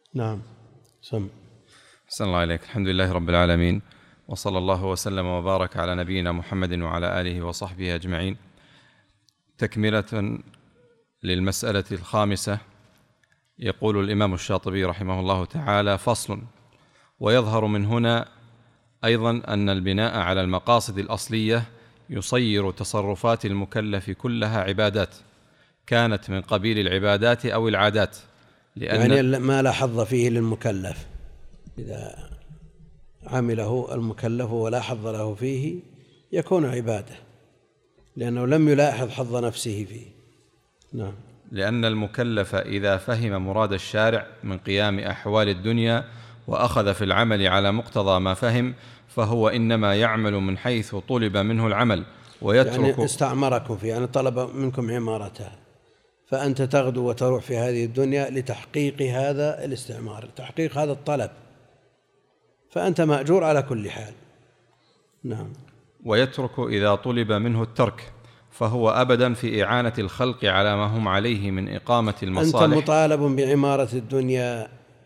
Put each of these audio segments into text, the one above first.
نعم. سم. أحسن الله إليك. الحمد لله رب العالمين، وصلى الله وسلم وبارك على نبينا محمد وعلى آله وصحبه أجمعين. تكملة للمسألة الخامسة، يقول الإمام الشاطبي رحمه الله تعالى: فصل: ويظهر من هنا أيضا أن البناء على المقاصد الأصلية يصير تصرفات المكلف كلها عبادات، كانت من قبيل العبادات أو العادات، لأن يعني ما لا حظ فيه للمكلف، إذا عمله المكلف ولا حظ له فيه يكون عبادة، لأنه لم يلاحظ حظ نفسه فيه. نعم. لأن المكلف إذا فهم مراد الشارع من قيام أحوال الدنيا وأخذ في العمل على مقتضى ما فهم، فهو إنما يعمل من حيث طلب منه العمل ويترك. يعني استعمركم فيه، يعني طلب منكم عمارتها، فأنت تغدو وتروح في هذه الدنيا لتحقيق هذا الاستعمار، لتحقيق هذا الطلب، فأنت مأجور على كل حال. نعم. ويترك إذا طلب منه الترك، فهو أبدا في إعانة الخلق على ما هم عليه من إقامة المصالح. أنت مطالب بعمارة الدنيا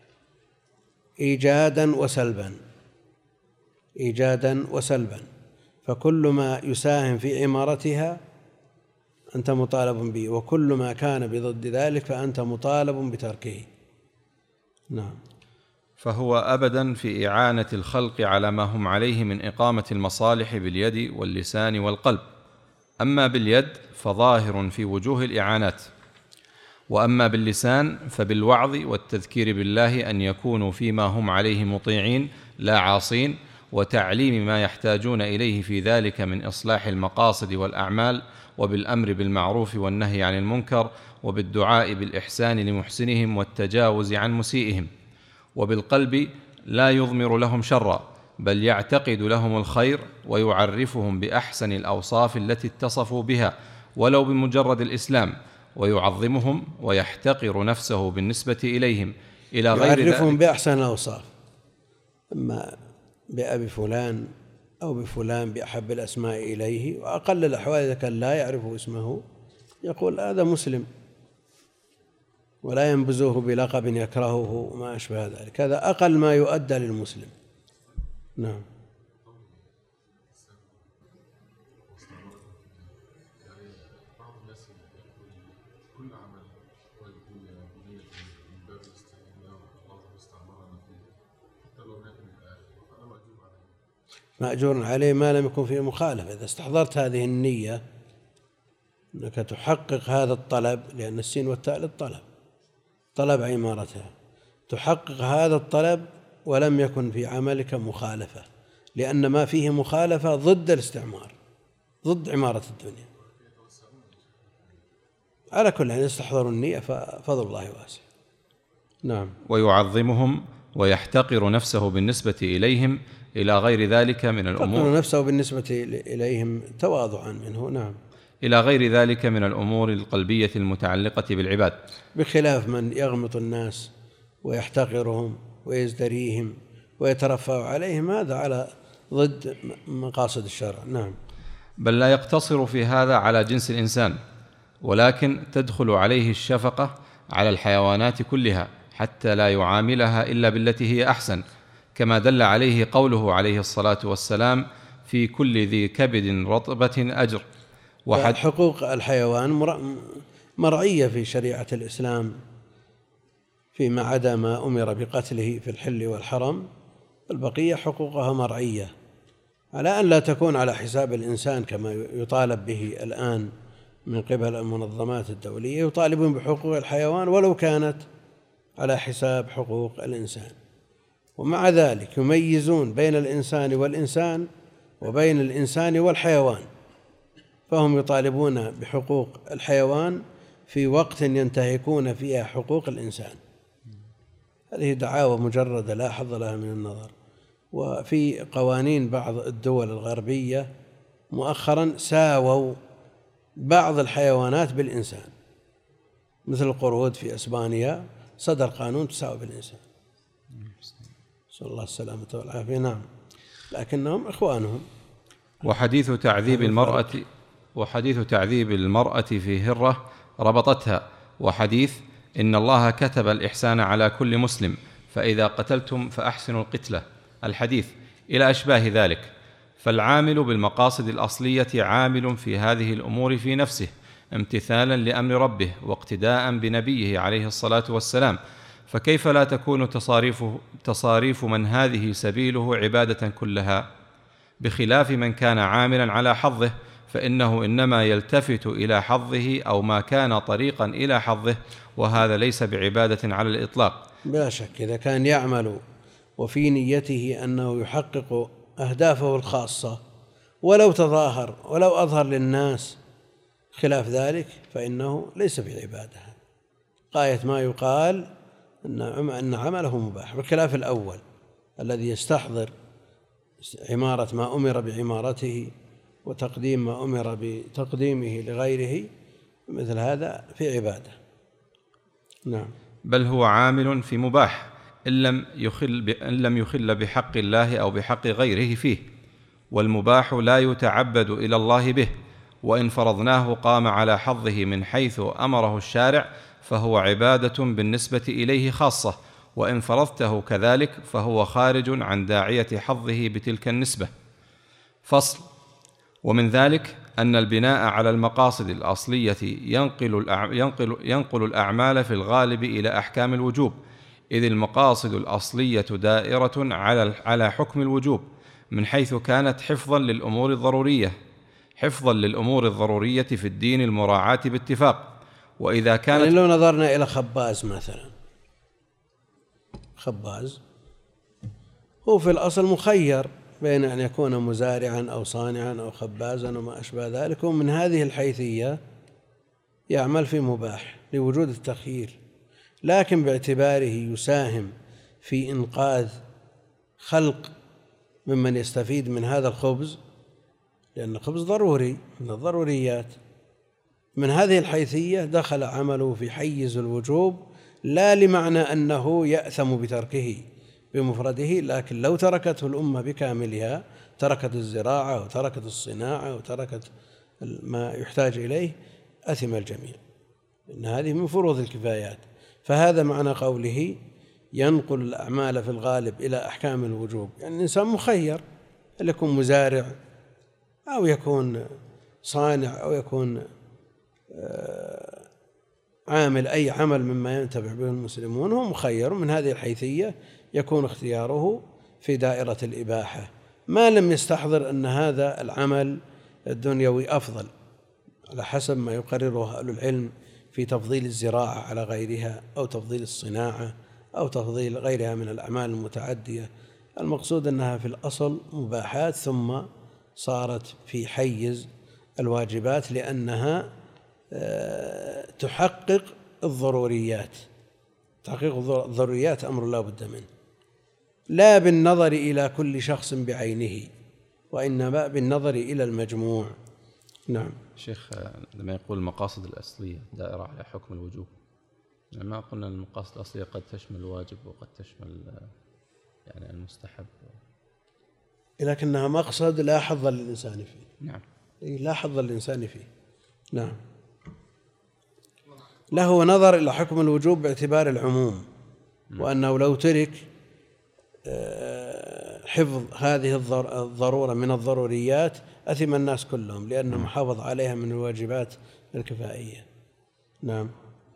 إيجادا وسلبا، إيجادا وسلبا، فكل ما يساهم في عمارتها أنت مطالب به، وكل ما كان بضد ذلك فأنت مطالب بتركه. نعم. فهو أبدا في إعانة الخلق على ما هم عليه من إقامة المصالح باليد واللسان والقلب. أما باليد فظاهر في وجوه الإعانات، وأما باللسان فبالوعظ والتذكير بالله أن يكونوا فيما هم عليه مطيعين لا عاصين، وتعليم ما يحتاجون إليه في ذلك من إصلاح المقاصد والأعمال، وبالأمر بالمعروف والنهي عن المنكر، وبالدعاء بالإحسان لمحسنهم والتجاوز عن مسيئهم. وبالقلب لا يضمر لهم شرا، بل يعتقد لهم الخير ويعرفهم بأحسن الأوصاف التي اتصفوا بها ولو بمجرد الإسلام، ويعظمهم ويحتقر نفسه بالنسبة إليهم إلى غير ذلك. يعرفهم بأحسن الأوصاف، أما بأبي فلان أو بفلان بأحب الأسماء إليه، وأقل الأحوال إذا كان لا يعرف اسمه يقول هذا مسلم، ولا ينبذوه بلقب يكرهه وما أشبه ذلك، هذا أقل ما يؤدى للمسلم. نعم. مأجور عليه ما لم يكن فيه مخالفة. إذا استحضرت هذه النية أنك تحقق هذا الطلب، لأن السين والتاء للطلب، طلب عمارتها، تحقق هذا الطلب ولم يكن في عملك مخالفة، لأن ما فيه مخالفة ضد الاستعمار، ضد عمارة الدنيا. على كل حال استحضروا النية ففضل الله واسع. نعم. ويعظمهم ويحتقر نفسه بالنسبة إليهم إلى غير ذلك من الأمور. يحتقر نفسه بالنسبة إليهم تواضعا منه. نعم. إلى غير ذلك من الأمور القلبية المتعلقة بالعباد، بخلاف من يغمط الناس ويحتقرهم ويزدريهم ويترفع عليهم، هذا على ضد مقاصد الشرع. نعم. بل لا يقتصر في هذا على جنس الإنسان، ولكن تدخل عليه الشفقة على الحيوانات كلها حتى لا يعاملها إلا بالتي هي أحسن، كما دل عليه قوله عليه الصلاة والسلام: في كل ذي كبد رطبة أجر. حقوق الحيوان مرعية في شريعة الإسلام، فيما عدا ما أمر بقتله في الحل والحرم، البقية حقوقها مرعية، على أن لا تكون على حساب الإنسان كما يطالب به الآن من قبل المنظمات الدولية، يطالبون بحقوق الحيوان ولو كانت على حساب حقوق الإنسان. ومع ذلك يميزون بين الإنسان والإنسان وبين الإنسان والحيوان، فهم يطالبون بحقوق الحيوان في وقت ينتهكون فيها حقوق الإنسان. هذه دعاوى مجردة لا حظ لها من النظر. وفي قوانين بعض الدول الغربية مؤخرا ساووا بعض الحيوانات بالإنسان، مثل القرود في إسبانيا صدر قانون تساوي بالإنسان، نسأل الله السلامة والعافية. نعم. لكنهم إخوانهم. وحديث تعذيب المرأة في هرة ربطتها، وحديث إن الله كتب الإحسان على كل مسلم فإذا قتلتم فأحسنوا القتلة، الحديث، إلى أشباه ذلك. فالعامل بالمقاصد الأصلية عامل في هذه الأمور في نفسه امتثالا لأمر ربه واقتداء بنبيه عليه الصلاة والسلام، فكيف لا تكون تصاريف من هذه سبيله عبادة كلها؟ بخلاف من كان عاملا على حظه، فإنه إنما يلتفت إلى حظه أو ما كان طريقا إلى حظه، وهذا ليس بعبادة على الإطلاق. بلا شك إذا كان يعمل وفي نيته أنه يحقق أهدافه الخاصة ولو تظاهر ولو أظهر للناس خلاف ذلك فإنه ليس بعبادة. غاية ما يقال أن عمله مباح، بخلاف الأول الذي يستحضر عمارة ما أمر بعمارته وتقديم ما أمر بتقديمه لغيره، مثل هذا في عبادة. نعم. بل هو عامل في مباح إن لم يخل بحق الله أو بحق غيره فيه، والمباح لا يتعبد إلى الله به، وإن فرضناه قام على حظه من حيث أمره الشارع فهو عبادة بالنسبة إليه خاصة، وإن فرضته كذلك فهو خارج عن داعية حظه بتلك النسبة. فصل. ومن ذلك أن البناء على المقاصد الأصلية ينقل الأعمال في الغالب إلى أحكام الوجوب، إذ المقاصد الأصلية دائرة على حكم الوجوب من حيث كانت حفظا للأمور الضرورية في الدين المراعاة باتفاق. وإذا كانت يعني لو نظرنا إلى خباز مثلا، خباز هو في الأصل مخير بين أن يكون مزارعا أو صانعا أو خبازا وما أشبه ذلك، ومن هذه الحيثية يعمل في مباح لوجود التخيير، لكن باعتباره يساهم في إنقاذ خلق ممن يستفيد من هذا الخبز، لأن الخبز ضروري من الضروريات، من هذه الحيثية دخل عمله في حيز الوجوب، لا لمعنى أنه يأثم بتركه بمفرده، لكن لو تركته الأمة بكاملها، تركت الزراعة وتركت الصناعة وتركت ما يحتاج إليه، أثم الجميع، إن هذه من فروض الكفايات. فهذا معنى قوله ينقل الأعمال في الغالب إلى أحكام الوجوب، يعني الإنسان مخير، هل يكون مزارع أو يكون صانع أو يكون عامل أي عمل مما ينتفع به المسلمون، هو مخير. من هذه الحيثية يكون اختياره في دائرة الإباحة، ما لم يستحضر أن هذا العمل الدنيوي أفضل، على حسب ما يقرره أهل العلم في تفضيل الزراعة على غيرها، أو تفضيل الصناعة، أو تفضيل غيرها من الأعمال المتعدية. المقصود أنها في الأصل مباحات، ثم صارت في حيز الواجبات لأنها تحقق الضروريات. تحقيق الضروريات أمر لا بد منه، لا بالنظر إلى كل شخص بعينه، وإنما بالنظر إلى المجموع. نعم. شيخ، لما يقول المقاصد الأصلية دائرة على حكم الوجوب، ما قلنا المقاصد الأصلية قد تشمل الواجب وقد تشمل يعني المستحب، لكنها مقصد لا حظ للإنسان فيه. نعم. لا حظ للإنسان فيه. نعم. له نظر إلى حكم الوجوب باعتبار العموم، وأنه لو ترك حفظ هذه الضرورة من الضروريات أثم الناس كلهم، لأنه محافظ عليها من الواجبات الكفائية. نعم.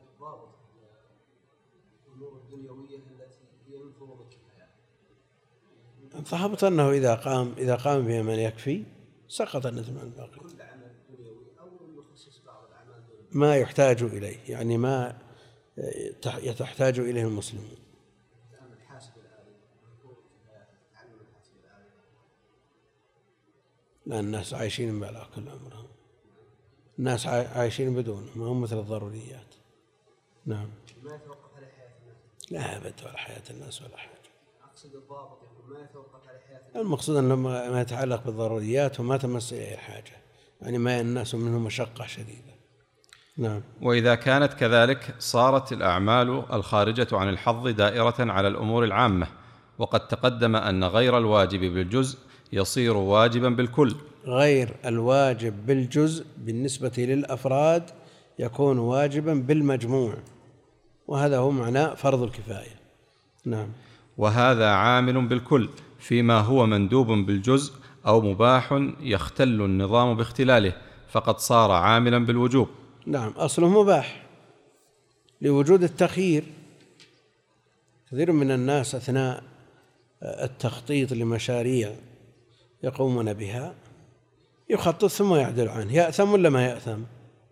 فهبط أنه إذا قام بها من يكفي سقط النتم عن الباقي، ما يحتاج إليه، يعني ما تحتاج إليه المسلمون. لا، الناس عايشين بلا كل عمرهم، الناس عايشين بدون، ما هم مثل الضروريات. نعم. ما يتوقف على حياة الناس. لا أبد، ولا حياة الناس ولا حاجة. أقصد الضابط ما يتوقف على حياة الناس. المقصود أن ما يتعلق بالضروريات وما تمس إليه الحاجة، يعني ما الناس منهم مشقة شديدة. نعم. وإذا كانت كذلك صارت الأعمال الخارجة عن الحظ دائرة على الأمور العامة، وقد تقدم أن غير الواجب بالجزء يصير واجبا بالكل. غير الواجب بالجزء بالنسبة للأفراد يكون واجبا بالمجموع، وهذا هو معنى فرض الكفاية. نعم. وهذا عامل بالكل فيما هو مندوب بالجزء أو مباح يختل النظام باختلاله، فقد صار عاملا بالوجوب. نعم، أصله مباح لوجود التخيير. كثير من الناس أثناء التخطيط لمشاريع يقومون بها يخطط ثم يعدل عنه، يأثم ولا ما يأثم؟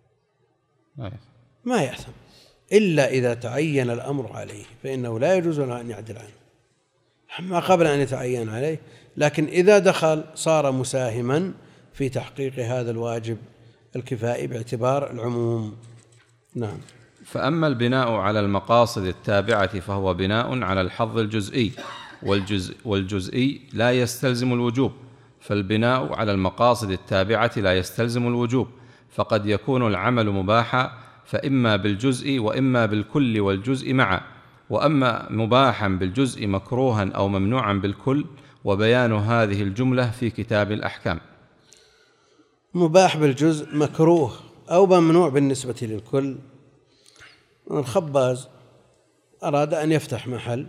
ما يأثم إلا إذا تعين الأمر عليه، فإنه لا يجوز له أن يعدل عنه ما قبل أن يتعين عليه، لكن إذا دخل صار مساهما في تحقيق هذا الواجب الكفائي باعتبار العموم. نعم. فأما البناء على المقاصد التابعة فهو بناء على الحظ الجزئي، والجزئي لا يستلزم الوجوب، فالبناء على المقاصد التابعة لا يستلزم الوجوب، فقد يكون العمل مباحا فإما بالجزء وإما بالكل والجزء معا، وأما مباحا بالجزء مكروها أو ممنوعا بالكل، وبيان هذه الجملة في كتاب الأحكام. مباح بالجزء مكروه أو ممنوع بالنسبة للكل. الخباز أراد أن يفتح محل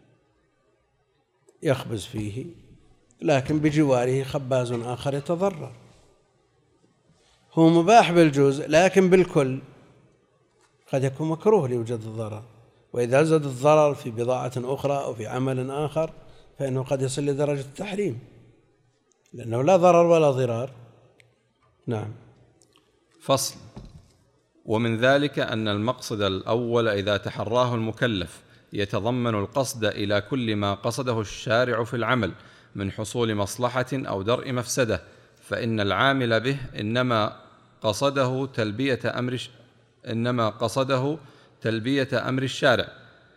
يخبز فيه، لكن بجواره خباز آخر يتضرر، هو مباح بالجزء لكن بالكل قد يكون مكروه لوجود الضرر، وإذا زاد الضرر في بضاعة أخرى أو في عمل آخر فإنه قد يصل لدرجة التحريم لأنه لا ضرر ولا ضرار. نعم. فصل. ومن ذلك أن المقصد الأول إذا تحراه المكلف يتضمن القصد إلى كل ما قصده الشارع في العمل من حصول مصلحة أو درء مفسدة، فإن العامل به إنما قصده تلبية أمر الشارع،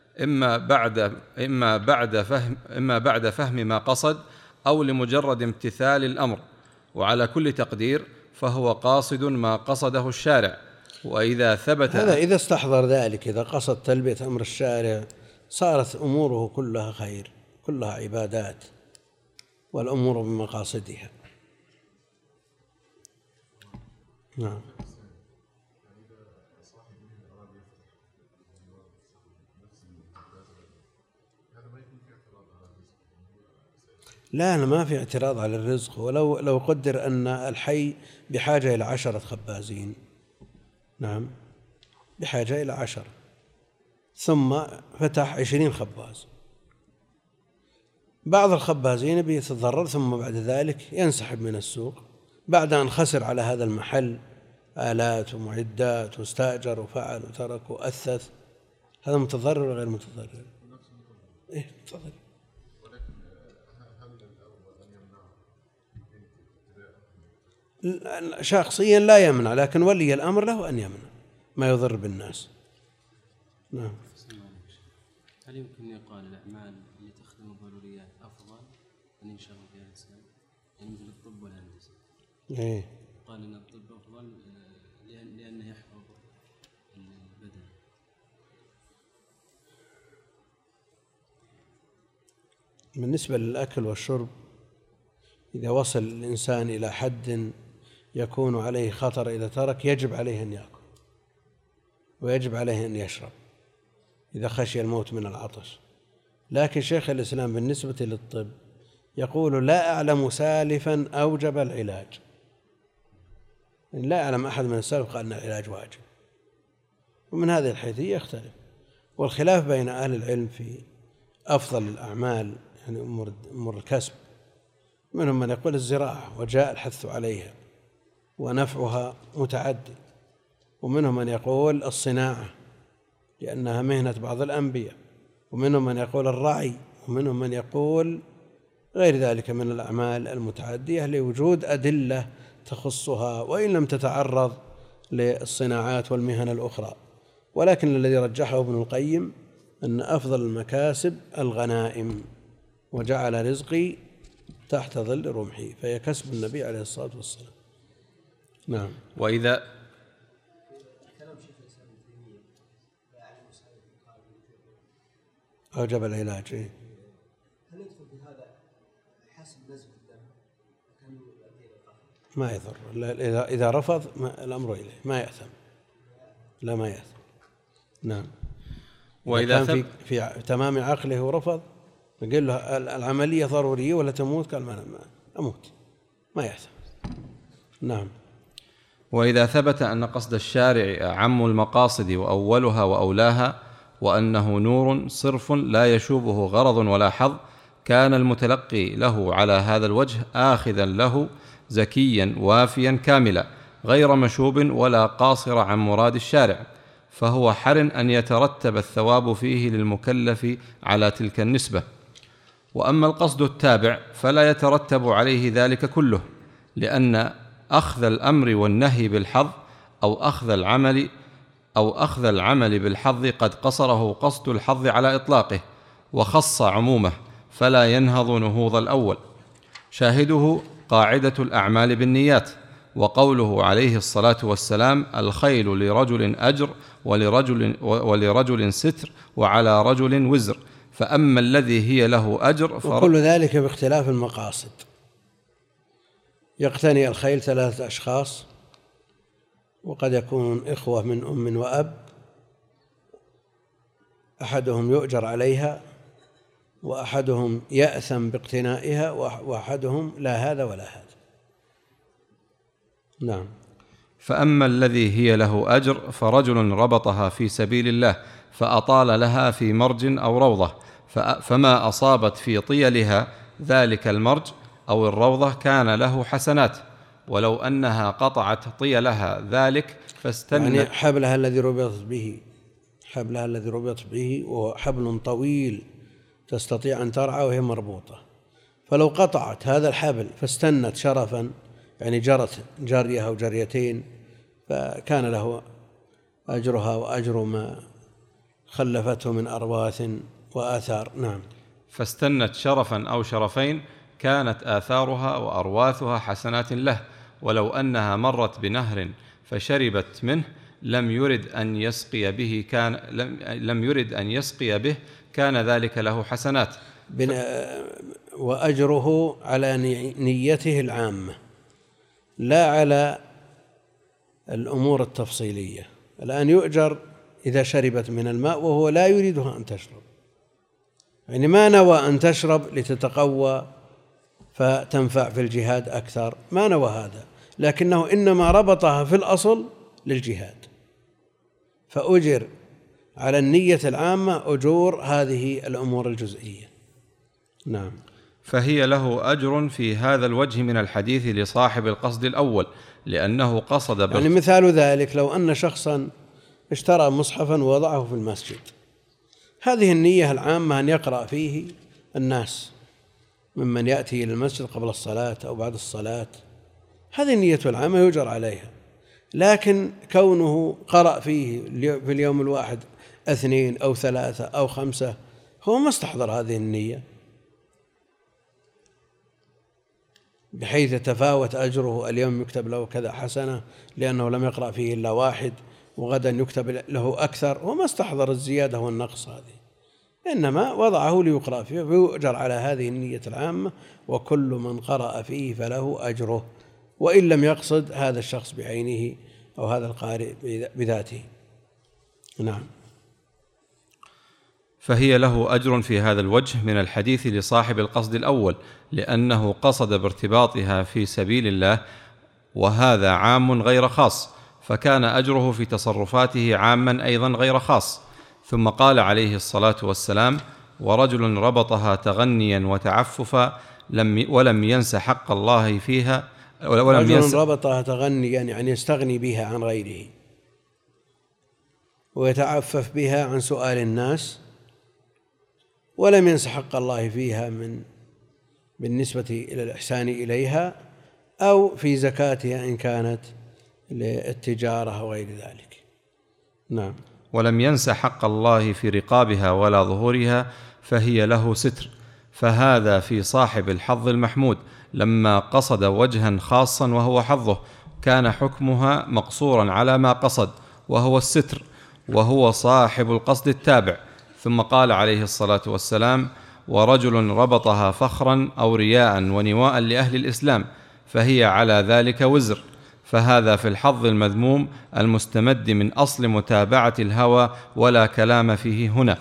إما بعد فهم ما قصد أو لمجرد امتثال الأمر، وعلى كل تقدير فهو قاصد ما قصده الشارع. وإذا ثبت هذا إذا استحضر ذلك، إذا قصد تلبية أمر الشارع صارت أموره كلها خير، كلها عبادات، والأمور بمقاصدها. نعم. لا، أنا ما في اعتراض على الرزق، ولو قدر أن الحي بحاجة إلى 10 خبازين، نعم بحاجة إلى 10، ثم فتح 20 خباز، بعض الخبازين بيتضرر ثم بعد ذلك ينسحب من السوق بعد أن خسر على هذا المحل آلات ومعدات واستأجر وفعل وترك وأثث، هذا متضرر ولا غير متضرر؟ إيه تفضل. شخصيا لا يمنع، لكن ولي الأمر له أن يمنع ما يضر بالناس. نعم. هل يمكن أن يقال الأعمال التي تخدم الضروريات أفضل أن ينشغل فيها الإنسان، يعني مثل الطب والهندسة؟ إيه. قال أن الطب أفضل لأنه يحفظ البدن. بالنسبة للأكل والشرب، إذا وصل الإنسان إلى حد يكون عليه خطر إذا ترك، يجب عليه أن يأكل ويجب عليه أن يشرب إذا خشي الموت من العطش. لكن شيخ الإسلام بالنسبة للطب يقول لا أعلم سالفا أوجب العلاج، لا أعلم أحد من السلف قال أن العلاج واجب، ومن هذه الحيثية يختلف. والخلاف بين أهل العلم في أفضل الأعمال، يعني أمور الكسب، منهم من يقول الزراعة وجاء الحث عليها ونفعها متعدي، ومنهم من يقول الصناعة لأنها مهنة بعض الأنبياء، ومنهم من يقول الرعي، ومنهم من يقول غير ذلك من الأعمال المتعدية لوجود أدلة تخصها وإن لم تتعرض للصناعات والمهن الأخرى. ولكن الذي رجحه ابن القيم أن أفضل المكاسب الغنائم، وجعل رزقي تحت ظل رمحي، فهي كسب النبي عليه الصلاة والسلام. نعم. وإذا أوجب العلاج، هل يدخل في هذا حسب نزف الدم؟ ما يضر إذا رفض الأمر إليه ما يأثم، لا ما يأثم. نعم. وإذا كان في تمام عقله ورفض قال له العملية ضرورية ولا تموت، قال ما أموت، ما يحتمل. نعم. وإذا ثبت أن قصد الشارع أعم المقاصد وأولها وأولاها، وأنه نور صرف لا يشوبه غرض ولا حظ، كان المتلقي له على هذا الوجه آخذا له زكيا وافيا كاملا غير مشوب ولا قاصر عن مراد الشارع، فهو حر أن يترتب الثواب فيه للمكلف على تلك النسبة. وأما القصد التابع فلا يترتب عليه ذلك كله، لأن أخذ الأمر والنهي بالحظ أو أخذ العمل بالحظ قد قصره قصد الحظ على إطلاقه وخص عمومه، فلا ينهض نهوض الأول. شاهده قاعدة الأعمال بالنيات، وقوله عليه الصلاة والسلام: الخيل لرجل أجر ولرجل ستر وعلى رجل وزر، فأما الذي هي له أجر وكل ذلك باختلاف المقاصد. يقتني الخيل 3 أشخاص، وقد يكون إخوة من أم وأب، أحدهم يؤجر عليها وأحدهم يأثم باقتنائها وأحدهم لا هذا ولا هذا. نعم. فأما الذي هي له أجر فرجل ربطها في سبيل الله فأطال لها في مرج أو روضة، فما أصابت في طيلها ذلك المرج أو الروضة كان له حسنات، ولو أنها قطعت طيلها ذلك فاستنت، يعني حبلها الذي ربطت به وحبل طويل تستطيع أن ترعى وهي مربوطة، فلو قطعت هذا الحبل فاستنت شرفا، يعني جرت جرية أو جريتين، فكان له أجرها وأجر ما خلفته من أرواث وآثار. نعم. فاستنت شرفا أو شرفين كانت آثارها وأرواثها حسنات له، ولو أنها مرت بنهر فشربت منه لم يرد أن يسقي به كان ذلك له حسنات، وأجره على نيته العامة لا على الأمور التفصيلية. الآن يؤجر إذا شربت من الماء وهو لا يريدها أن تشرب، يعني ما نوى أن تشرب لتتقوى فتنفع في الجهاد أكثر، ما نوى هذا، لكنه إنما ربطها في الأصل للجهاد، فأجر على النية العامة أجور هذه الأمور الجزئية. نعم. فهي له أجر في هذا الوجه من الحديث لصاحب القصد الأول، لأنه قصد يعني مثال ذلك لو أن شخصا اشترى مصحفا ووضعه في المسجد، هذه النية العامة أن يقرأ فيه الناس ممن يأتي إلى المسجد قبل الصلاة أو بعد الصلاة، هذه النية العامة يؤجر عليها، لكن كونه قرأ فيه في اليوم الواحد 2 أو 3 أو 5 هو ما استحضر هذه النية، بحيث يتفاوت أجره، اليوم يكتب له كذا حسنة لأنه لم يقرأ فيه إلا 1 وغدا يكتب له أكثر، وما استحضر الزيادة والنقص هذه، إنما وضعه ليقرأ فيه ويؤجر على هذه النية العامة، وكل من قرأ فيه فله أجره، وإن لم يقصد هذا الشخص بعينه أو هذا القارئ بذاته. نعم. فهي له أجر في هذا الوجه من الحديث لصاحب القصد الأول، لأنه قصد بارتباطها في سبيل الله، وهذا عام غير خاص، فكان أجره في تصرفاته عاما أيضا غير خاص. ثم قال عليه الصلاة والسلام: ورجل ربطها تغنيا وتعففا ولم ينس حق الله فيها. رجل ربطها تغنيا يعني يستغني بها عن غيره ويتعفف بها عن سؤال الناس، ولم ينس حق الله فيها بالنسبة إلى الإحسان إليها أو في زكاتها إن كانت للتجارة وغير ذلك. نعم. ولم ينس حق الله في رقابها ولا ظهورها، فهي له ستر، فهذا في صاحب الحظ المحمود لما قصد وجها خاصا وهو حظه، كان حكمها مقصورا على ما قصد وهو الستر، وهو صاحب القصد التابع. ثم قال عليه الصلاة والسلام: ورجل ربطها فخرا أو رياء ونواء لأهل الإسلام، فهي على ذلك وزر، فهذا في الحظ المذموم المستمد من أصل متابعة الهوى، ولا كلام فيه هنا.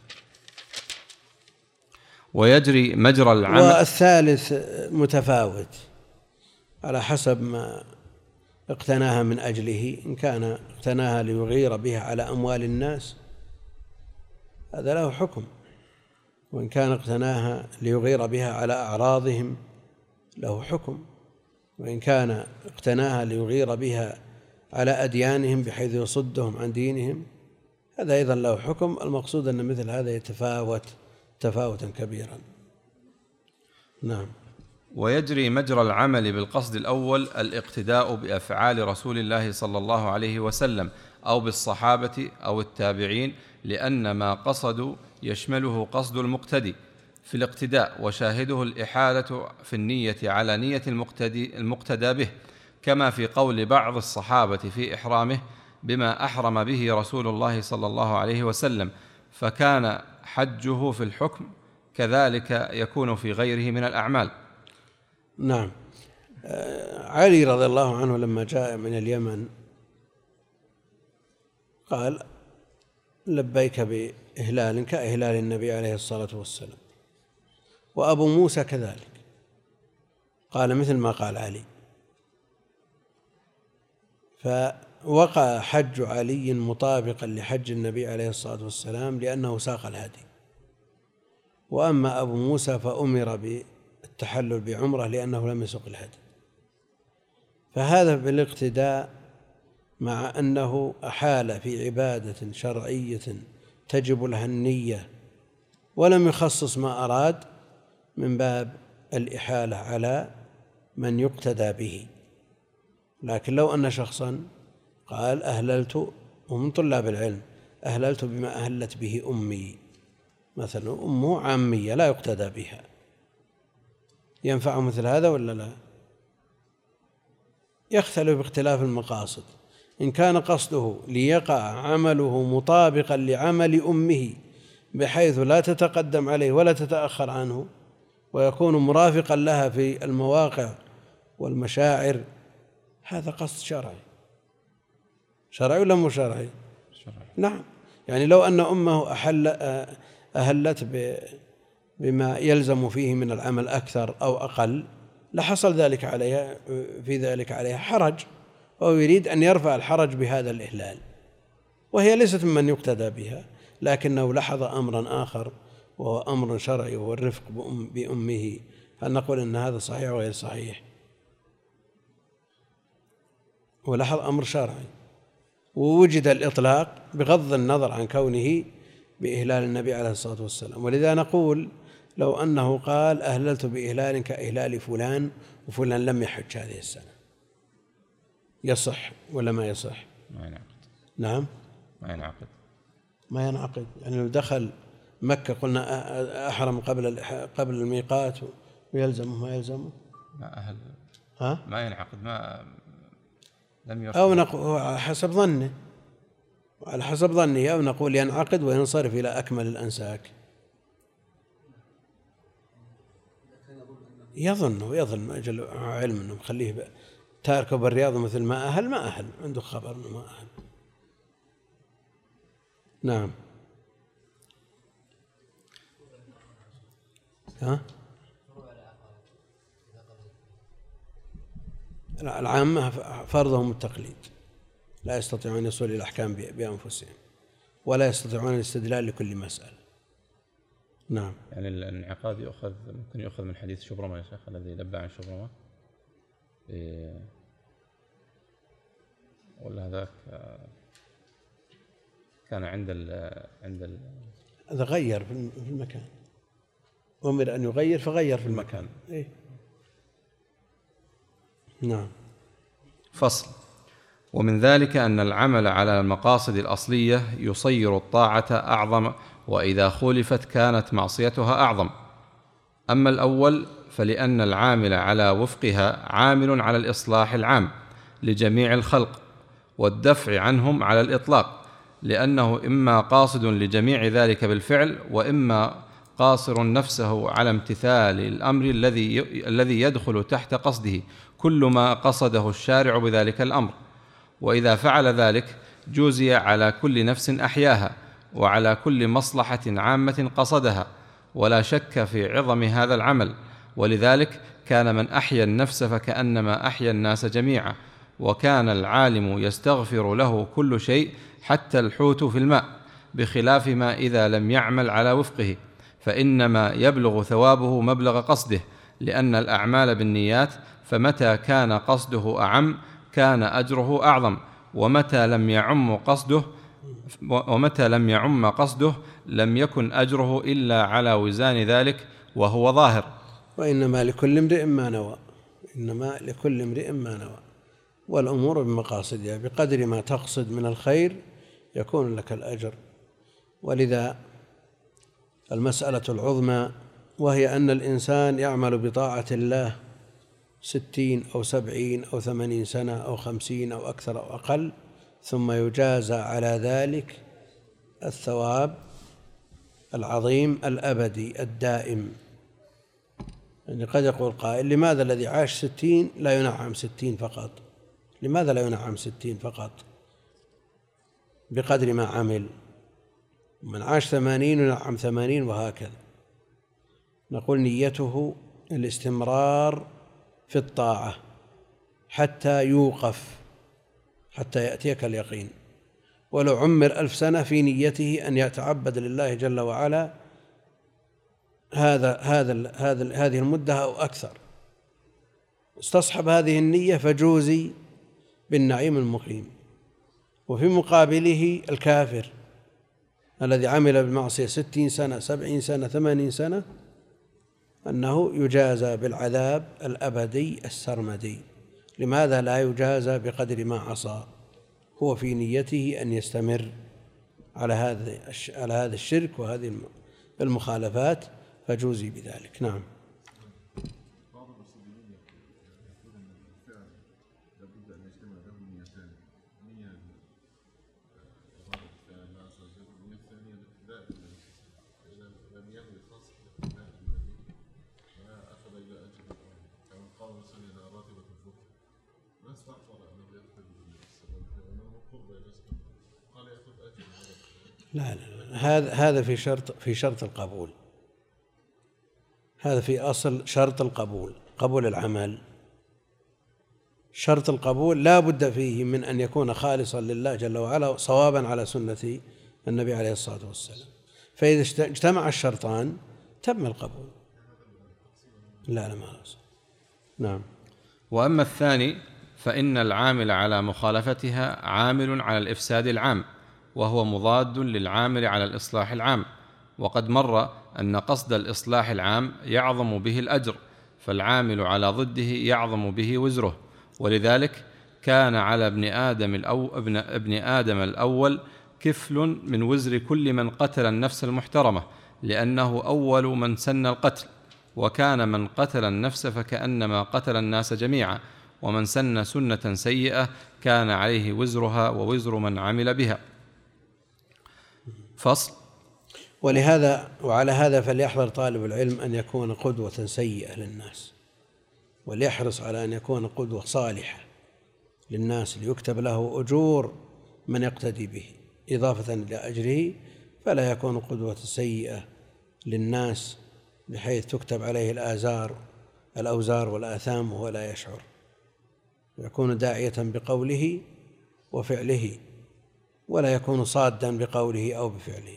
ويجري مجرى العمل. والثالث متفاوت على حسب ما اقتناها من أجله. إن كان اقتناها ليغير بها على أموال الناس هذا له حكم، وإن كان اقتناها ليغير بها على أعراضهم له حكم، وإن كان اقتناها ليغير بها على أديانهم بحيث يصدهم عن دينهم هذا أيضا له حكم. المقصود أن مثل هذا يتفاوت تفاوتا كبيرا. نعم. ويجري مجرى العمل بالقصد الأول الاقتداء بأفعال رسول الله صلى الله عليه وسلم أو بالصحابة أو التابعين، لأن ما قصدوا يشمله قصد المقتدي في الاقتداء، وشاهده الإحالة في النية على نية المقتدى به، كما في قول بعض الصحابة في إحرامه بما أحرم به رسول الله صلى الله عليه وسلم، فكان حجه في الحكم كذلك يكون في غيره من الأعمال. نعم. علي رضي الله عنه لما جاء من اليمن قال لبيك بإهلال كإهلال النبي عليه الصلاة والسلام، وأبو موسى كذلك قال مثل ما قال علي، فوقع حج علي مطابقا لحج النبي عليه الصلاة والسلام لأنه ساق الهدي، وأما أبو موسى فأمر بالتحلل بعمرة لأنه لم يسق الهدي. فهذا بالاقتداء مع أنه أحال في عبادة شرعية تجب لها النية ولم يخصص ما أراد من باب الإحالة على من يقتدى به. لكن لو أن شخصا قال أهللت، ومن طلاب العلم أهللت بما أهلت به أمي مثلا، أمه عامية لا يقتدى بها، ينفع مثل هذا ولا لا؟ يختلف باختلاف المقاصد. إن كان قصده ليقع عمله مطابقا لعمل أمه بحيث لا تتقدم عليه ولا تتأخر عنه ويكون مرافقا لها في المواقع والمشاعر، هذا قصد شرعي. شرعي ولا مو شرعي؟ شرعي. نعم. يعني لو أن أمه أهلت بما يلزم فيه من العمل أكثر أو أقل لحصل ذلك عليها في ذلك عليها حرج، وهو يريد أن يرفع الحرج بهذا الإهلال، وهي ليست ممن يقتدى بها، لكنه لاحظ أمرا آخر وهو أمر شرعي وهو الرفق بأمه. هل نقول أن هذا صحيح وغير صحيح؟ ولاحظ أمر شرعي ووجد الإطلاق بغض النظر عن كونه بإهلال النبي عليه الصلاة والسلام. ولذا نقول لو أنه قال أهللت بإهلال كإهلال فلان وفلان لم يحج هذه السنة، يصح ولا ما يصح؟ ما ينعقد. نعم ما ينعقد. ما ينعقد. يعني لو دخل مكة قلنا أحرم قبل الميقات ويلزمه ما يلزمه؟ ما أهل. ها؟ ما ينعقد. ما لم يرفض. أو نقول على حسب ظنه، على حسب ظنه، أو نقول ينعقد وينصرف إلى أكمل الأنساك. يظن أجل علم أنه مخليه تاركه بالرياض مثل ما أهل عنده خبر أنه ما أهل. نعم. ها؟ العامة فرضهم التقليد، لا يستطيعون أن يصلوا إلى الأحكام بأنفسهم ولا يستطيعون الاستدلال لكل مسألة. نعم. يعني الانعقاد ممكن يؤخذ من حديث شبرمة يا شيخ الذي لبى عن شبرمة، ولا هذاك كان عند هذا غير في المكان، أمر أن يغير فغير في المكان. إيه؟ نعم. فصل. ومن ذلك أن العمل على المقاصد الأصلية يصير الطاعة أعظم، وإذا خولفت كانت معصيتها أعظم. أما الأول فلأن العامل على وفقها عامل على الإصلاح العام لجميع الخلق والدفع عنهم على الإطلاق، لأنه إما قاصد لجميع ذلك بالفعل، وإما قاصر نفسه على امتثال الأمر الذي يدخل تحت قصده كل ما قصده الشارع بذلك الأمر، وإذا فعل ذلك جوزي على كل نفس أحياها وعلى كل مصلحة عامة قصدها، ولا شك في عظم هذا العمل. ولذلك كان من أحيا النفس فكأنما أحيا الناس جميعا، وكان العالم يستغفر له كل شيء حتى الحوت في الماء، بخلاف ما إذا لم يعمل على وفقه، فإنما يبلغ ثوابه مبلغ قصده، لأن الأعمال بالنيات، فمتى كان قصده أعم كان أجره أعظم، ومتى لم يعم قصده لم يكن أجره إلا على وزان ذلك وهو ظاهر. وإنما لكل امرئ ما نوى، إنما لكل امرئ ما نوى، والأمور بمقاصدها، بقدر ما تقصد من الخير يكون لك الأجر. ولذا المسألة العظمى وهي أن الإنسان يعمل بطاعة الله 60 أو 70 أو 80 سنة أو 50 أو أكثر أو أقل، ثم يجازى على ذلك الثواب العظيم الأبدي الدائم. يعني قد يقول قائل: لماذا الذي عاش 60 لا ينعم 60 فقط؟ لماذا لا ينعم 60 فقط بقدر ما عمل؟ من عاش 80 ينعم 80، وهكذا. نقول نيته الاستمرار في الطاعة حتى يوقف، حتى يأتيك اليقين. ولو عمر 1000 سنة في نيته أن يتعبد لله جل وعلا هذه المدة أو أكثر، استصحب هذه النية فجوزي بالنعيم المقيم. وفي مقابله الكافر الذي عمل بالمعصية 60 سنة 70 سنة 80 سنة أنه يجازى بالعذاب الأبدي السرمدي. لماذا لا يجازى بقدر ما عصى؟ هو في نيته أن يستمر على هذا الشرك وهذه المخالفات، فجوزي بذلك. نعم. لا هذا في شرط القبول، هذا في أصل شرط القبول، قبول العمل. شرط القبول لا بد فيه من أن يكون خالصا لله جل وعلا صوابا على سنة النبي عليه الصلاة والسلام. فإذا اجتمع الشرطان تم القبول. لا ما أصل. نعم. وأما الثاني فإن العامل على مخالفتها عامل على الإفساد العام، وهو مضاد للعامل على الإصلاح العام. وقد مر أن قصد الإصلاح العام يعظم به الأجر، فالعامل على ضده يعظم به وزره. ولذلك كان على ابن آدم الأول كفل من وزر كل من قتل النفس المحترمة، لأنه أول من سن القتل، وكان من قتل النفس فكأنما قتل الناس جميعا، ومن سن سنة سيئة كان عليه وزرها ووزر من عمل بها. فصل. وعلى هذا فليحذر طالب العلم أن يكون قدوة سيئة للناس، وليحرص على أن يكون قدوة صالحة للناس ليكتب له أجور من يقتدي به إضافة إلى أجره، فلا يكون قدوة سيئة للناس بحيث تكتب عليه الأوزار والآثام وهو لا يشعر، يكون داعية بقوله وفعله، ولا يكون صادا بقوله أو بفعله.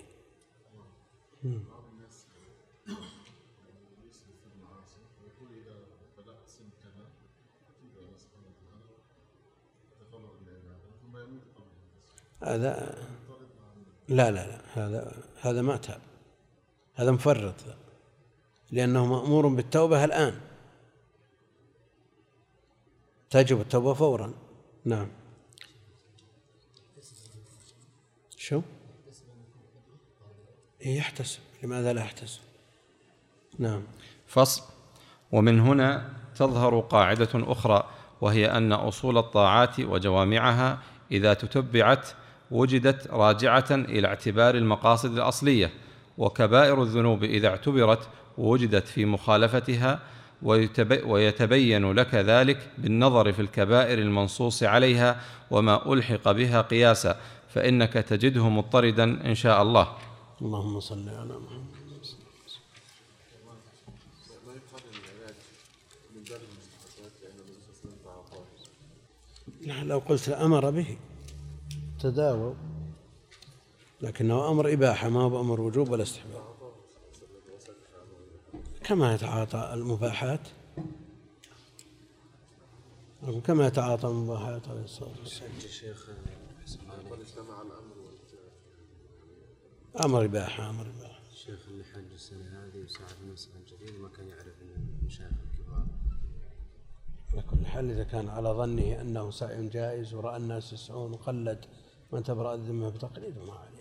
هذا لا هذا ما تاب، هذا مفرط، لأنه مأمور بالتوبة الآن، تجب التوبة فورا. نعم. شو؟ يحتسب، لماذا لا يحتسب؟ نعم. فصل. ومن هنا تظهر قاعدة أخرى، وهي أن أصول الطاعات وجوامعها إذا تتبعت وجدت راجعة إلى اعتبار المقاصد الأصلية، وكبائر الذنوب إذا اعتبرت ووجدت في مخالفتها، ويتبين لك ذلك بالنظر في الكبائر المنصوص عليها وما ألحق بها قياسا، فإنك تجده مضطردا إن شاء الله. اللهم صل على محمد. لو قلت أمر به تداووا، لكنه أمر إباحة ما هو أمر وجوب ولا استحباب، كما يتعاطى المباحات، كما يتعاطى المباحات عليه الصلاة والسلام. أمر إباحة. أمر إباحة. الشيخ اللي حج السنة هذه وساعد مسألة جديد وما كان يعرف أن المشايخ الكبار. على كل حال إذا كان على ظنه أنه سعي جائز ورأى الناس يسعون وقلد من تبرأ الذمة بتقليده ما عليه.